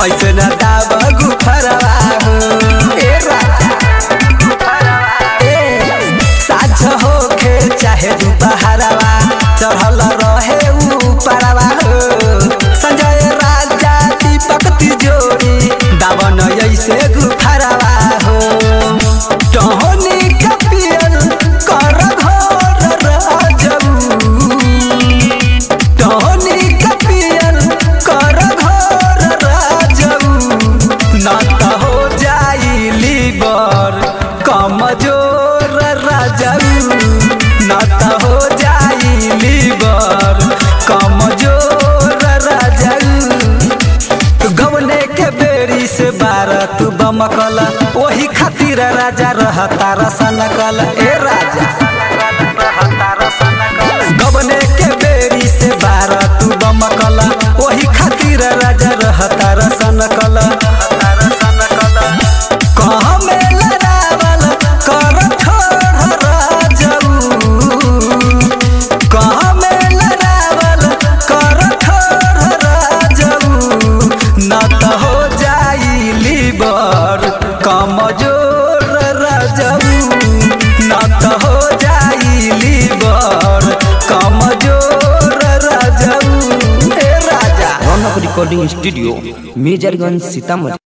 ऐसे न दाब गुफरवा हो ए राजा साझ होखे चाहे दुपहरवा चढ़ल रहे ऊपरवा हो संजय राजा दीपक तिजोरी दावन ऐसे गुफरवा हो टहनी कपियल कर घर राजऊ टहनी कपियल कर घर राजऊ न त हो जाई लीवर कमजोर राजऊ न त हो जाई लीवर कमजोर राजऊ गवने के बेरी से बारह तू बमकल वही खातिर राजा रहता रसनकल ए राजा गवने के बेरी से बारह तू बमकल वही खातिर राजा रहता रसनकल कहाँ में लड़ावल कर ठोर राजऊ कहाँ में लड़ावल कर ठोर राजऊ न त हो जाई लीवर कमजोर राजऊ न त हो जाई लीवर कमजोर राजऊ ए राजा। Raunak recording studio Majorganj Sitamarhi.